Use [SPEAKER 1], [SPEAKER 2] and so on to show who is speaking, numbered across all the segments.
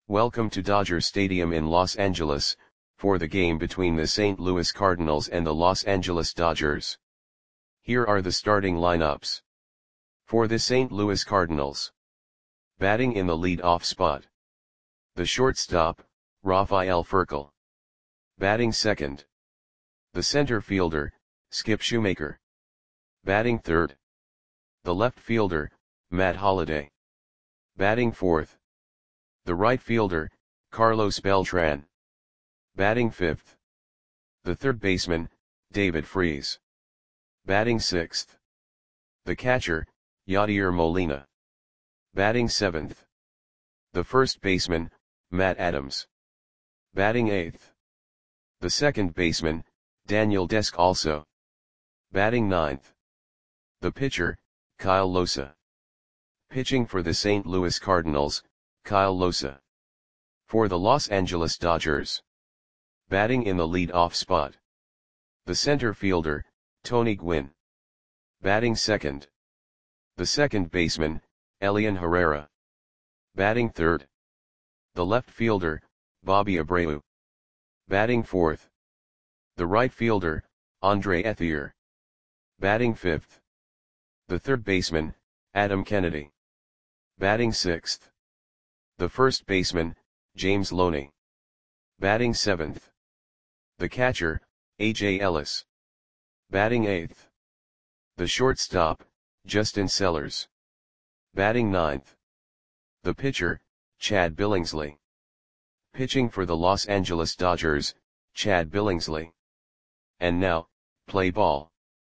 [SPEAKER 1] Welcome to Dodger Stadium in Los Angeles, for the game between the St. Louis Cardinals and the Los Angeles Dodgers. Here are the starting lineups. For the St. Louis Cardinals. Batting in the lead-off spot. The shortstop, Rafael Furcal. Batting second. The center fielder, Skip Shoemaker. Batting third. The left fielder, Matt Holliday. Batting fourth. The right fielder, Carlos Beltran. Batting fifth. The third baseman, David Freese. Batting sixth. The catcher, Yadier Molina. Batting seventh. The first baseman, Matt Adams. Batting eighth. The second baseman, Daniel Descalso. Batting ninth. The pitcher, Kyle Losa. Pitching for the St. Louis Cardinals, Kyle Losa. For the Los Angeles Dodgers. Batting in the lead-off spot. The center fielder, Tony Gwynn. Batting second. The second baseman, Elian Herrera. Batting third. The left fielder, Bobby Abreu. Batting fourth. The right fielder, Andre Ethier. Batting fifth. The third baseman, Adam Kennedy. Batting sixth. The first baseman, James Loney. Batting seventh. The catcher, A.J. Ellis. Batting eighth. The shortstop, Justin Sellers. Batting ninth. The pitcher, Chad Billingsley. Pitching for the Los Angeles Dodgers, Chad Billingsley. And now, play ball.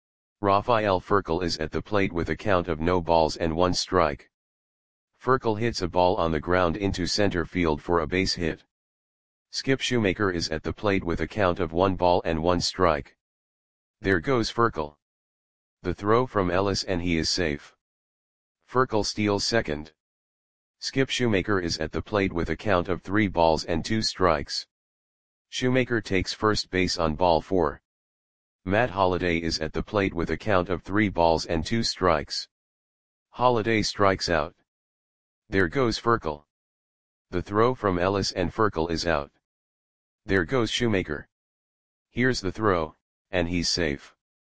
[SPEAKER 1] Rafael Furcal is at the plate with a count of no balls and one strike. Furcal hits a ball on the ground into center field for a base hit. Skip Shoemaker is at the plate with a count of 1 ball and 1 strike. There goes Furcal. The throw from Ellis and he is safe. Furcal steals second. Skip Shoemaker is at the plate with a count of 3 balls and 2 strikes. Shoemaker takes first base on ball 4. Matt Holliday is at the plate with a count of 3 balls and 2 strikes. Holliday strikes out. There goes Furcal. The throw from Ellis and Furcal is out. There goes Shoemaker. Here's the throw, and he's safe.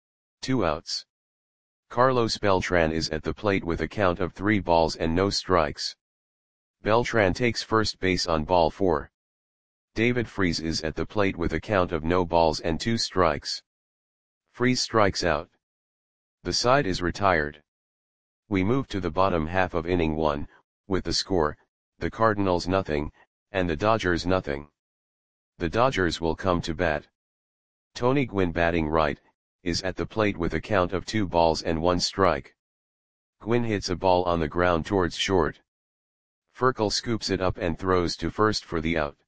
[SPEAKER 1] 2 outs. Carlos Beltran is at the plate with a count of 3 balls and no strikes. Beltran takes first base on ball 4. David Freese is at the plate with a count of no balls and 2 strikes. Freese strikes out. The side is retired. We move to the bottom half of inning 1, with the score, the Cardinals nothing, and the Dodgers nothing. The Dodgers will come to bat. Tony Gwynn batting right, is at the plate with a count of 2 balls and 1 strike. Gwynn hits a ball on the ground towards short. Furcal scoops it up and throws to first for the out.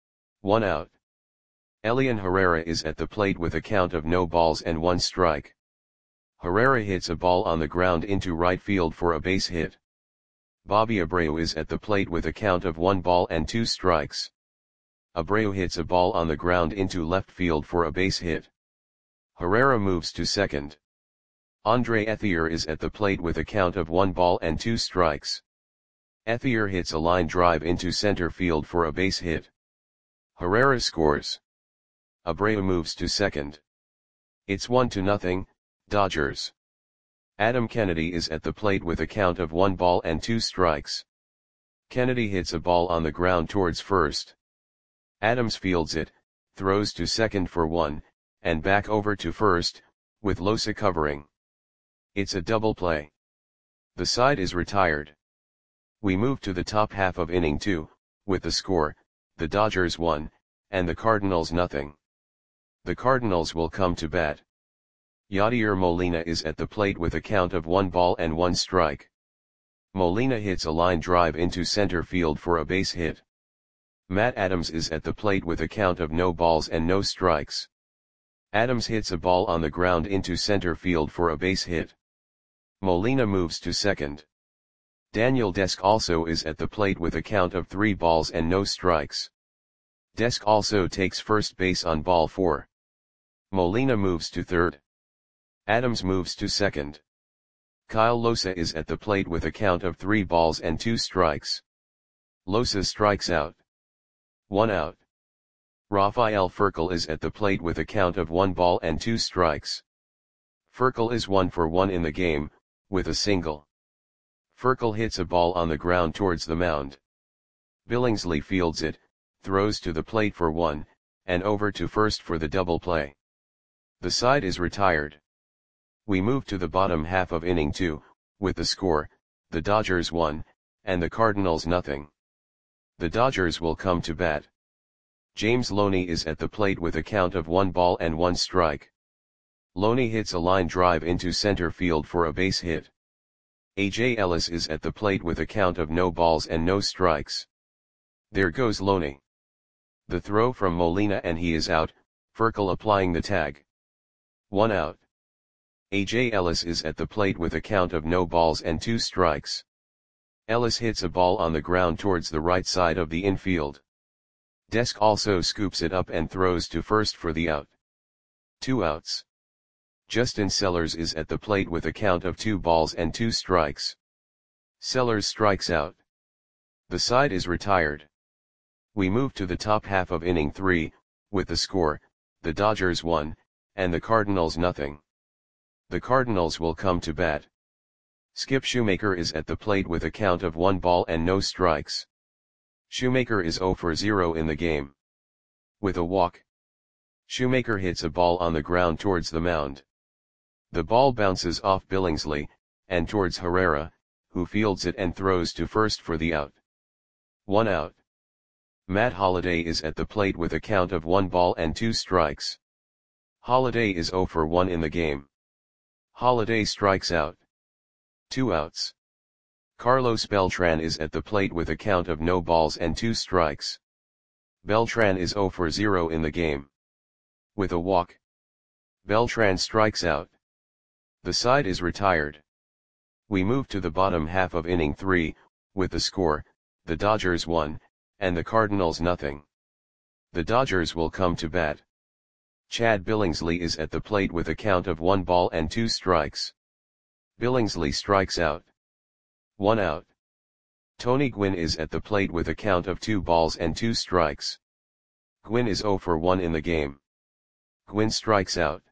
[SPEAKER 1] 1 out. Elian Herrera is at the plate with a count of no balls and 1 strike. Herrera hits a ball on the ground into right field for a base hit. Bobby Abreu is at the plate with a count of 1 ball and 2 strikes. Abreu hits a ball on the ground into left field for a base hit. Herrera moves to second. Andre Ethier is at the plate with a count of 1 ball and 2 strikes. Ethier hits a line drive into center field for a base hit. Herrera scores. Abreu moves to second. It's 1-0, Dodgers. Adam Kennedy is at the plate with a count of 1 ball and 2 strikes. Kennedy hits a ball on the ground towards first. Adams fields it, throws to second for 1, and back over to first, with Losa covering. It's a double play. The side is retired. We move to the top half of inning 2, with the score, the Dodgers 1, and the Cardinals nothing. The Cardinals will come to bat. Yadier Molina is at the plate with a count of 1 ball and 1 strike. Molina hits a line drive into center field for a base hit. Matt Adams is at the plate with a count of no balls and no strikes. Adams hits a ball on the ground into center field for a base hit. Molina moves to second. Daniel Descalso is at the plate with a count of 3 balls and no strikes. Descalso takes first base on ball 4. Molina moves to third. Adams moves to second. Kyle Losa is at the plate with a count of 3 balls and 2 strikes. Losa strikes out. 1 out. Rafael Furcal is at the plate with a count of 1 ball and 2 strikes. Furcal is 1 for 1 in the game, with a single. Furcal hits a ball on the ground towards the mound. Billingsley fields it, throws to the plate for 1, and over to first for the double play. The side is retired. We move to the bottom half of inning 2, with the score, the Dodgers 1, and the Cardinals nothing. The Dodgers will come to bat. James Loney is at the plate with a count of 1 ball and 1 strike. Loney hits a line drive into center field for a base hit. A.J. Ellis is at the plate with a count of no balls and no strikes. There goes Loney. The throw from Molina and he is out, Furcal applying the tag. 1 out. A.J. Ellis is at the plate with a count of no balls and 2 strikes. Ellis hits a ball on the ground towards the right side of the infield. Desk also scoops it up and throws to first for the out. 2 outs. Justin Sellers is at the plate with a count of 2 balls and 2 strikes. Sellers strikes out. The side is retired. We move to the top half of inning 3, with the score, the Dodgers 1, and the Cardinals nothing. The Cardinals will come to bat. Skip Shoemaker is at the plate with a count of 1 ball and no strikes. Shoemaker is 0 for 0 in the game. With a walk, Shoemaker hits a ball on the ground towards the mound. The ball bounces off Billingsley, and towards Herrera, who fields it and throws to first for the out. 1 out. Matt Holliday is at the plate with a count of 1 ball and 2 strikes. Holliday is 0 for 1 in the game. Holliday strikes out. 2 outs. Carlos Beltran is at the plate with a count of no balls and 2 strikes. Beltran is 0 for 0 in the game. With a walk, Beltran strikes out. The side is retired. We move to the bottom half of inning 3, with the score, the Dodgers 1, and the Cardinals nothing. The Dodgers will come to bat. Chad Billingsley is at the plate with a count of 1 ball and 2 strikes. Billingsley strikes out. 1 out. Tony Gwynn is at the plate with a count of 2 balls and 2 strikes. Gwynn is 0 for 1 in the game. Gwynn strikes out.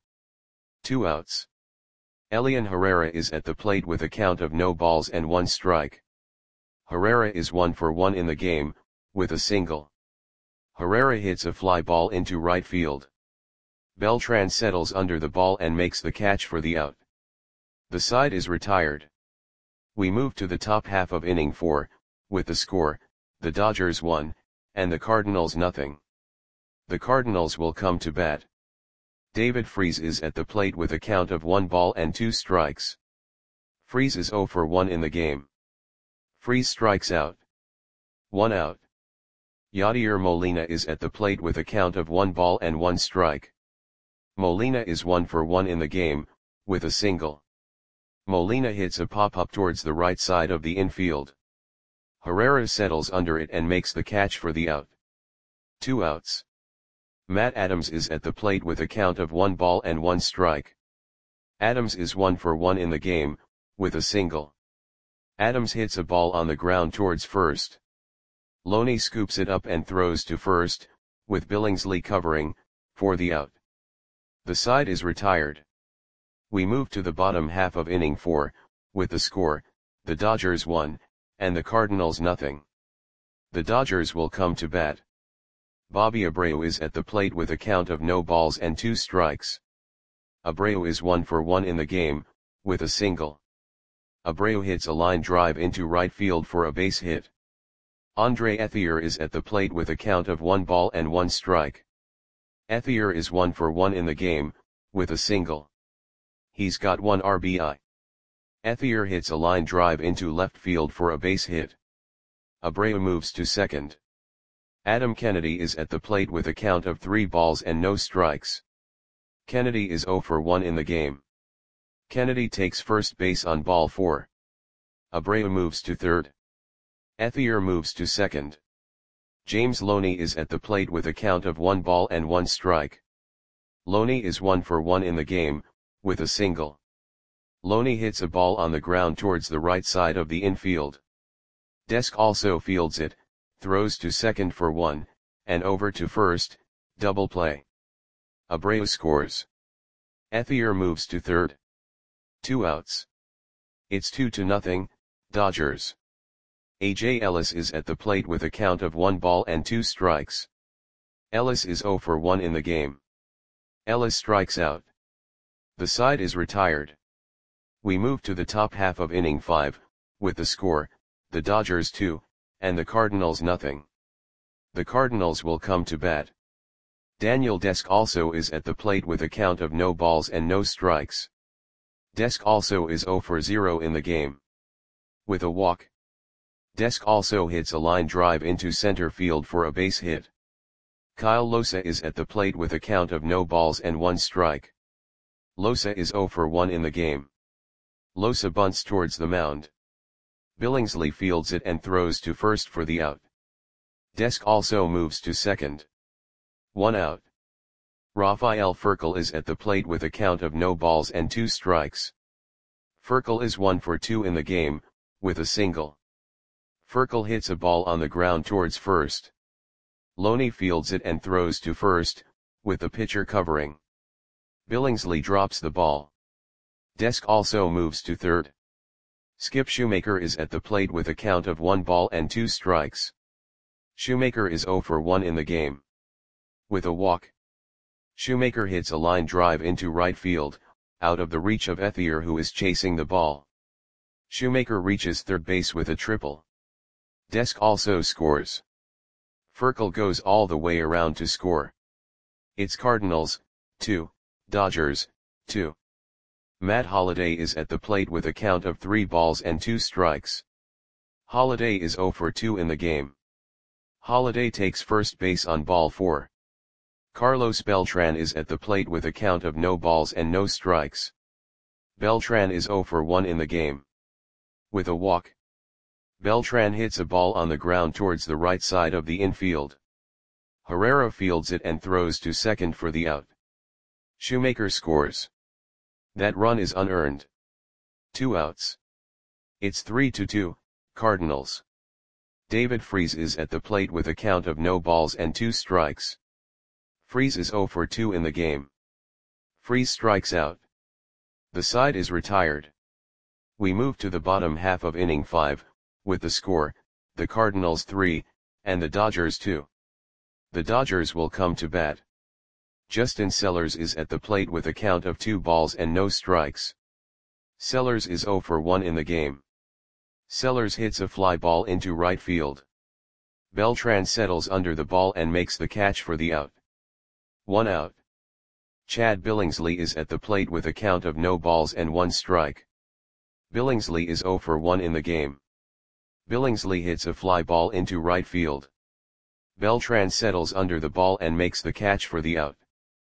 [SPEAKER 1] 2 outs. Elian Herrera is at the plate with a count of no balls and 1 strike. Herrera is 1 for 1 in the game, with a single. Herrera hits a fly ball into right field. Beltran settles under the ball and makes the catch for the out. The side is retired. We move to the top half of inning 4, with the score, the Dodgers 1, and the Cardinals nothing. The Cardinals will come to bat. David Freese is at the plate with a count of 1 ball and 2 strikes. Freese is 0 for 1 in the game. Freese strikes out. 1 out. Yadier Molina is at the plate with a count of 1 ball and 1 strike. Molina is 1 for 1 in the game, with a single. Molina hits a pop-up towards the right side of the infield. Herrera settles under it and makes the catch for the out. 2 outs. Matt Adams is at the plate with a count of 1 ball and 1 strike. Adams is 1 for 1 in the game, with a single. Adams hits a ball on the ground towards first. Loney scoops it up and throws to first, with Billingsley covering, for the out. The side is retired. We move to the bottom half of inning 4, with the score, the Dodgers 1, and the Cardinals nothing. The Dodgers will come to bat. Bobby Abreu is at the plate with a count of no balls and 2 strikes. Abreu is 1 for 1 in the game, with a single. Abreu hits a line drive into right field for a base hit. Andre Ethier is at the plate with a count of 1 ball and 1 strike. Ethier is 1 for 1 in the game, with a single. He's got 1 RBI. Ethier hits a line drive into left field for a base hit. Abreu moves to second. Adam Kennedy is at the plate with a count of 3 balls and no strikes. Kennedy is 0 for 1 in the game. Kennedy takes first base on ball 4. Abreu moves to third. Ethier moves to second. James Loney is at the plate with a count of 1 ball and 1 strike. Loney is 1 for 1 in the game, with a single. Loney hits a ball on the ground towards the right side of the infield. Desk also fields it, throws to second for 1, and over to first, double play. Abreu scores. Ethier moves to third. 2 outs. It's 2-0, Dodgers. A.J. Ellis is at the plate with a count of 1 ball and 2 strikes. Ellis is 0 for 1 in the game. Ellis strikes out. The side is retired. We move to the top half of inning 5, with the score, the Dodgers 2, and the Cardinals nothing. The Cardinals will come to bat. Daniel Desk also is at the plate with a count of no balls and no strikes. Desk also is 0 for 0 in the game. With a walk. Desk also hits a line drive into center field for a base hit. Kyle Losa is at the plate with a count of no balls and 1 strike. Losa is 0 for 1 in the game. Losa bunts towards the mound. Billingsley fields it and throws to first for the out. Desk also moves to second. 1 out. Rafael Furcal is at the plate with a count of no balls and 2 strikes. Furcal is 1 for 2 in the game, with a single. Furcal hits a ball on the ground towards first. Loney fields it and throws to first, with the pitcher covering. Billingsley drops the ball. Desk also moves to third. Skip Shoemaker is at the plate with a count of 1 ball and 2 strikes. Shoemaker is 0 for 1 in the game. With a walk. Shoemaker hits a line drive into right field, out of the reach of Ethier who is chasing the ball. Shoemaker reaches third base with a triple. Desk also scores. Furcal goes all the way around to score. It's Cardinals, 2, Dodgers, 2. Matt Holliday is at the plate with a count of 3 balls and 2 strikes. Holliday is 0 for 2 in the game. Holliday takes first base on ball 4. Carlos Beltran is at the plate with a count of no balls and no strikes. Beltran is 0 for 1 in the game. With a walk. Beltran hits a ball on the ground towards the right side of the infield. Herrera fields it and throws to second for the out. Shoemaker scores. That run is unearned. 2 outs. It's 3-2, Cardinals. David Freese is at the plate with a count of no balls and 2 strikes. Freese is 0 for 2 in the game. Freese strikes out. The side is retired. We move to the bottom half of inning 5, with the score, the Cardinals 3, and the Dodgers 2. The Dodgers will come to bat. Justin Sellers is at the plate with a count of 2 balls and no strikes. Sellers is 0 for 1 in the game. Sellers hits a fly ball into right field. Beltran settles under the ball and makes the catch for the out. 1 out. Chad Billingsley is at the plate with a count of no balls and 1 strike. Billingsley is 0 for 1 in the game. Billingsley hits a fly ball into right field. Beltran settles under the ball and makes the catch for the out.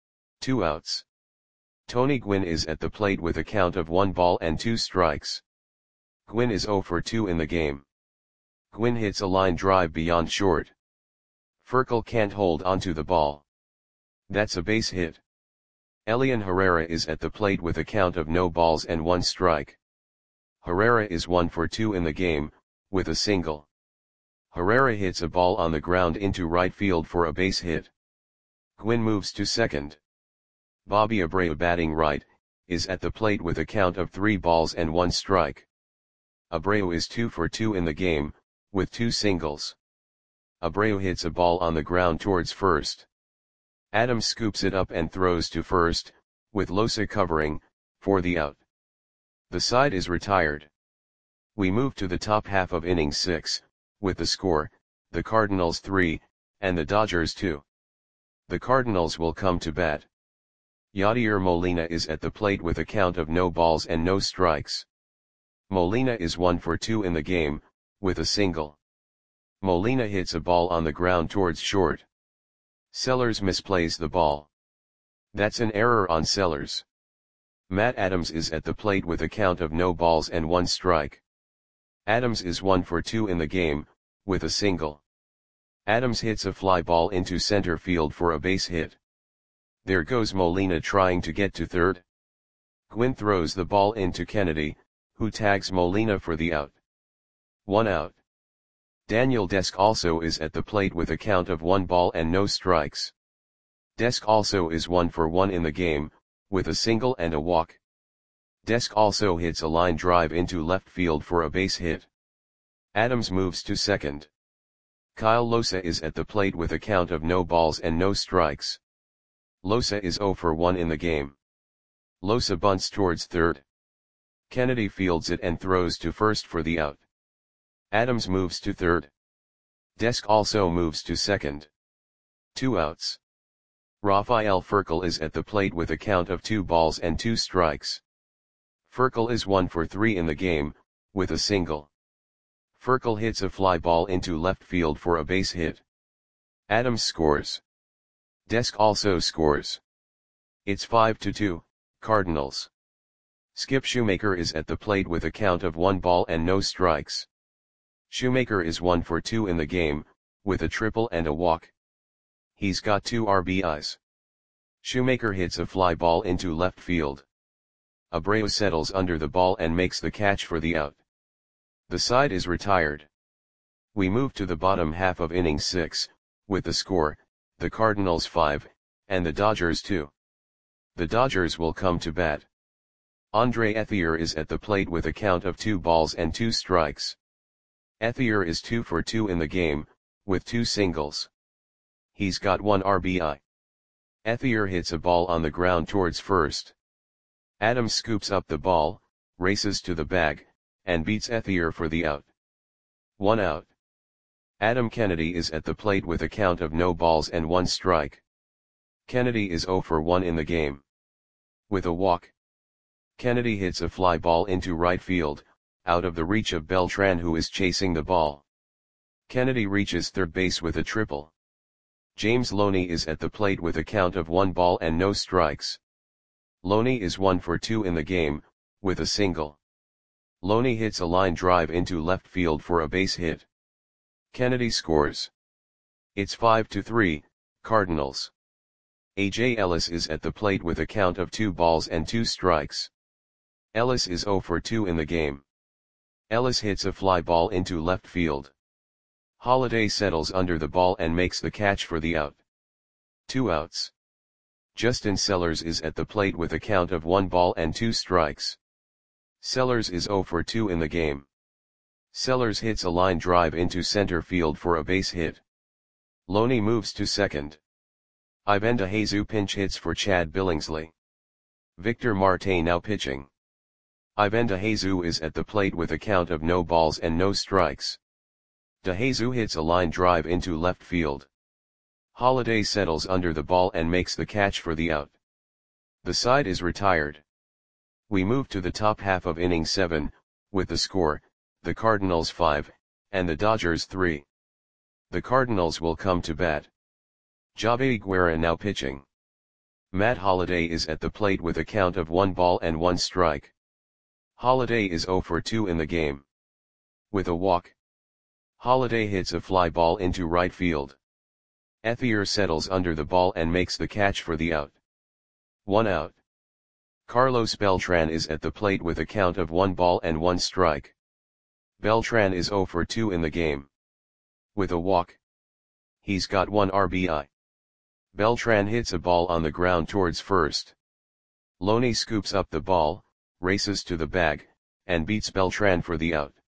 [SPEAKER 1] 2 outs. Tony Gwynn is at the plate with a count of 1 ball and 2 strikes. Gwynn is 0 for 2 in the game. Gwynn hits a line drive beyond short. Furcal can't hold onto the ball. That's a base hit. Elian Herrera is at the plate with a count of no balls and 1 strike. Herrera is 1 for 2 in the game, with a single. Herrera hits a ball on the ground into right field for a base hit. Gwynn moves to second. Bobby Abreu batting right, is at the plate with a count of 3 balls and 1 strike. Abreu is 2 for 2 in the game, with 2 singles. Abreu hits a ball on the ground towards first. Adams scoops it up and throws to first, with Losa covering, for the out. The side is retired. We move to the top half of inning 6, with the score, the Cardinals 3, and the Dodgers 2. The Cardinals will come to bat. Yadier Molina is at the plate with a count of no balls and no strikes. Molina is 1 for 2 in the game, with a single. Molina hits a ball on the ground towards short. Sellers misplays the ball. That's an error on Sellers. Matt Adams is at the plate with a count of no balls and 1 strike. Adams is 1 for 2 in the game, with a single. Adams hits a fly ball into center field for a base hit. There goes Molina trying to get to third. Gwynn throws the ball into Kennedy, who tags Molina for the out. 1 out. Daniel Desk also is at the plate with a count of 1 ball and no strikes. Desk also is 1 for 1 in the game, with a single and a walk. Desk also hits a line drive into left field for a base hit. Adams moves to second. Kyle Losa is at the plate with a count of no balls and no strikes. Losa is 0 for 1 in the game. Losa bunts towards third. Kennedy fields it and throws to first for the out. Adams moves to third. Desk also moves to second. 2 outs. Rafael Furcal is at the plate with a count of 2 balls and 2 strikes. Furcal is 1 for 3 in the game, with a single. Furcal hits a fly ball into left field for a base hit. Adams scores. Desk also scores. It's 5-2, Cardinals. Skip Shoemaker is at the plate with a count of 1 ball and no strikes. Shoemaker is 1 for 2 in the game, with a triple and a walk. He's got 2 RBIs. Shoemaker hits a fly ball into left field. Abreu settles under the ball and makes the catch for the out. The side is retired. We move to the bottom half of inning 6, with the score, the Cardinals 5, and the Dodgers 2. The Dodgers will come to bat. Andre Ethier is at the plate with a count of 2 balls and 2 strikes. Ethier is 2 for 2 in the game, with 2 singles. He's got 1 RBI. Ethier hits a ball on the ground towards first. Adams scoops up the ball, races to the bag, and beats Ethier for the out. 1 out. Adam Kennedy is at the plate with a count of no balls and 1 strike. Kennedy is 0 for 1 in the game. With a walk. Kennedy hits a fly ball into right field, out of the reach of Beltran, who is chasing the ball. Kennedy reaches third base with a triple. James Loney is at the plate with a count of 1 ball and no strikes. Loney is 1 for 2 in the game, with a single. Loney hits a line drive into left field for a base hit. Kennedy scores. It's 5-3, Cardinals. A.J. Ellis is at the plate with a count of 2 balls and 2 strikes. Ellis is 0 for 2 in the game. Ellis hits a fly ball into left field. Holiday settles under the ball and makes the catch for the out. 2 outs. Justin Sellers is at the plate with a count of 1 ball and 2 strikes. Sellers is 0 for 2 in the game. Sellers hits a line drive into center field for a base hit. Loney moves to second. Ivan DeJesus pinch hits for Chad Billingsley. Victor Marte now pitching. Ivan DeJesus is at the plate with a count of no balls and no strikes. DeJesus hits a line drive into left field. Holiday settles under the ball and makes the catch for the out. The side is retired. We move to the top half of inning 7, with the score, the Cardinals 5, and the Dodgers 3. The Cardinals will come to bat. Javi Guerra now pitching. Matt Holliday is at the plate with a count of 1 ball and 1 strike. Holliday is 0 for 2 in the game. With a walk. Holliday hits a fly ball into right field. Ethier settles under the ball and makes the catch for the out. 1 out. Carlos Beltran is at the plate with a count of 1 ball and 1 strike. Beltran is 0 for 2 in the game. With a walk. He's got 1 RBI. Beltran hits a ball on the ground towards first. Loney scoops up the ball, races to the bag, and beats Beltran for the out.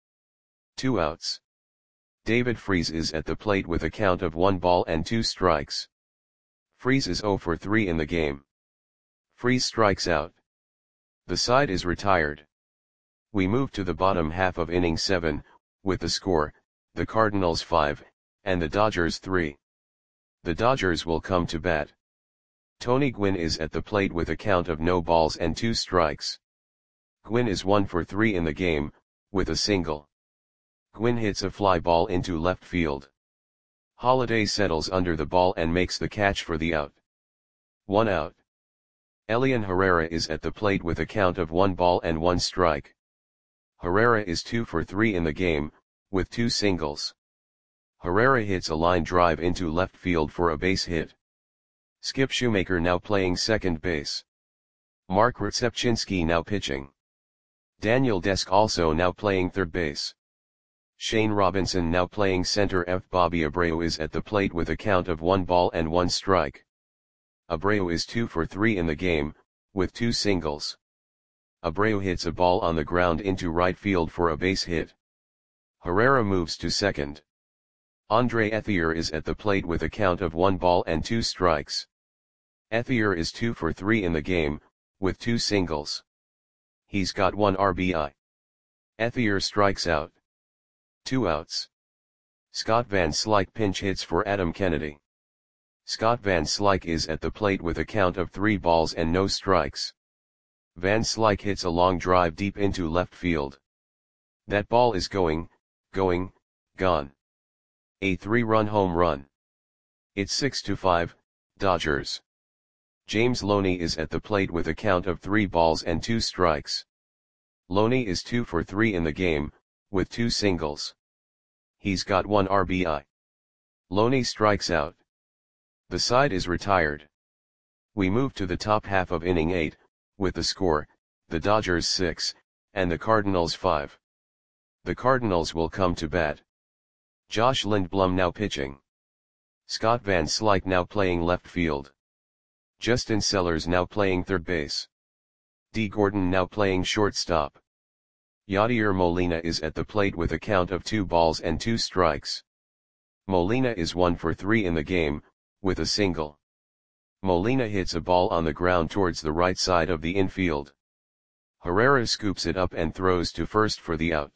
[SPEAKER 1] 2 outs. David Freese is at the plate with a count of 1 ball and 2 strikes. Freese is 0 for 3 in the game. Freese strikes out. The side is retired. We move to the bottom half of inning 7, with the score, the Cardinals 5, and the Dodgers 3. The Dodgers will come to bat. Tony Gwynn is at the plate with a count of no balls and 2 strikes. Gwynn is 1 for 3 in the game, with a single. Gwynn hits a fly ball into left field. Holliday settles under the ball and makes the catch for the out. 1 out. Elian Herrera is at the plate with a count of 1 ball and 1 strike. Herrera is 2 for 3 in the game, with 2 singles. Herrera hits a line drive into left field for a base hit. Skip Shoemaker now playing second base. Mark Rzepczynski now pitching. Daniel Desk also now playing third base. Shane Robinson now playing center. Bobby Abreu is at the plate with a count of 1 ball and 1 strike. Abreu is 2 for 3 in the game, with 2 singles. Abreu hits a ball on the ground into right field for a base hit. Herrera moves to second. Andre Ethier is at the plate with a count of 1 ball and 2 strikes. Ethier is 2 for 3 in the game, with 2 singles. He's got 1 RBI. Ethier strikes out. 2 outs. Scott Van Slyke pinch hits for Adam Kennedy. Scott Van Slyke is at the plate with a count of 3 balls and no strikes. Van Slyke hits a long drive deep into left field. That ball is gone. A 3-run home run. It's 6-5, Dodgers. James Loney is at the plate with a count of 3 balls and 2 strikes. Loney is 2 for 3 in the game, with 2 singles. He's got 1 RBI. Loney strikes out. The side is retired. We move to the top half of inning 8, with the score, the Dodgers 6, and the Cardinals 5. The Cardinals will come to bat. Josh Lindblom now pitching. Scott Van Slyke now playing left field. Justin Sellers now playing third base. D. Gordon now playing shortstop. Yadier Molina is at the plate with a count of 2 balls and 2 strikes. Molina is 1 for 3 in the game, with a single. Molina hits a ball on the ground towards the right side of the infield. Herrera scoops it up and throws to first for the out.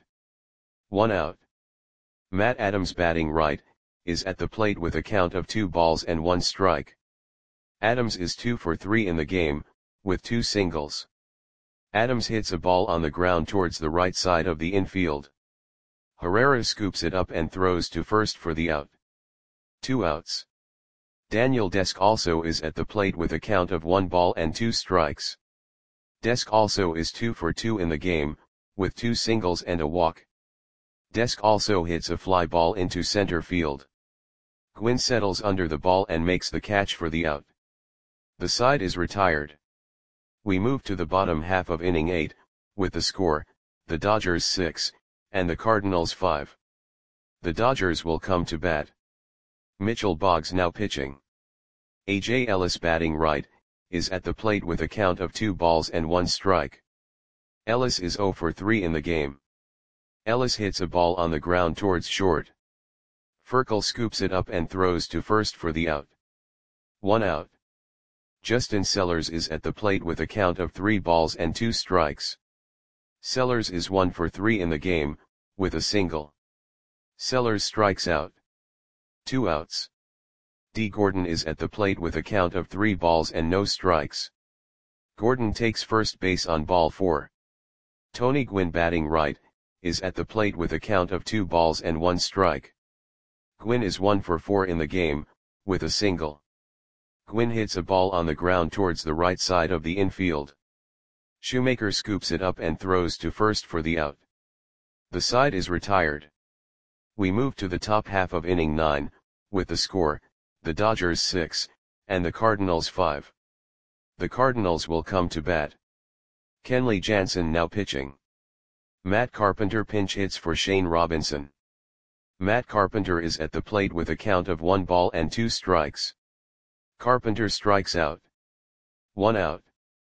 [SPEAKER 1] 1 out. Matt Adams batting right, is at the plate with a count of 2 balls and 1 strike. Adams is 2 for 3 in the game, with 2 singles. Adams hits a ball on the ground towards the right side of the infield. Herrera scoops it up and throws to first for the out. 2 outs. Daniel Desk also is at the plate with a count of 1 ball and 2 strikes. Desk also is 2 for 2 in the game, with 2 singles and a walk. Desk also hits a fly ball into center field. Gwynn settles under the ball and makes the catch for the out. The side is retired. We move to the bottom half of inning 8, with the score, the Dodgers 6, and the Cardinals 5. The Dodgers will come to bat. Mitchell Boggs now pitching. A.J. Ellis batting right, is at the plate with a count of 2 balls and 1 strike. Ellis is 0 for 3 in the game. Ellis hits a ball on the ground towards short. Furkel scoops it up and throws to first for the out. 1 out. Justin Sellers is at the plate with a count of 3 balls and 2 strikes. Sellers is 1 for 3 in the game, with a single. Sellers strikes out. 2 outs. D. Gordon is at the plate with a count of 3 balls and no strikes. Gordon takes first base on ball 4. Tony Gwynn batting right, is at the plate with a count of 2 balls and 1 strike. Gwynn is 1 for 4 in the game, with a single. Gwynn hits a ball on the ground towards the right side of the infield. Shoemaker scoops it up and throws to first for the out. The side is retired. We move to the top half of inning 9, with the score, the Dodgers 6, and the Cardinals 5. The Cardinals will come to bat. Kenley Jansen now pitching. Matt Carpenter pinch hits for Shane Robinson. Matt Carpenter is at the plate with a count of 1 ball and 2 strikes. Carpenter strikes out. 1 out.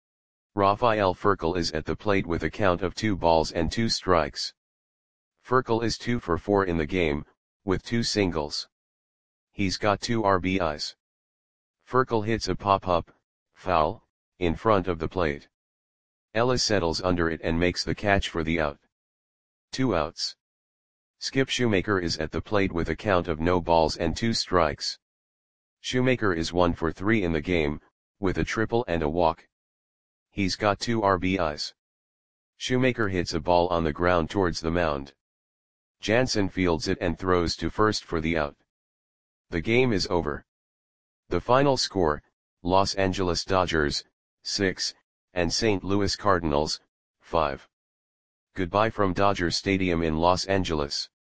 [SPEAKER 1] Rafael Furkel is at the plate with a count of 2 balls and 2 strikes. Furkel is 2 for 4 in the game, with 2 singles. He's got 2 RBIs. Furkel hits a pop-up, foul, in front of the plate. Ellis settles under it and makes the catch for the out. 2 outs. Skip Shoemaker is at the plate with a count of no balls and 2 strikes. Shoemaker is 1 for 3 in the game, with a triple and a walk. He's got 2 RBIs. Shoemaker hits a ball on the ground towards the mound. Jansen fields it and throws to first for the out. The game is over. The final score, Los Angeles Dodgers, 6, and St. Louis Cardinals, 5. Goodbye from Dodger Stadium in Los Angeles.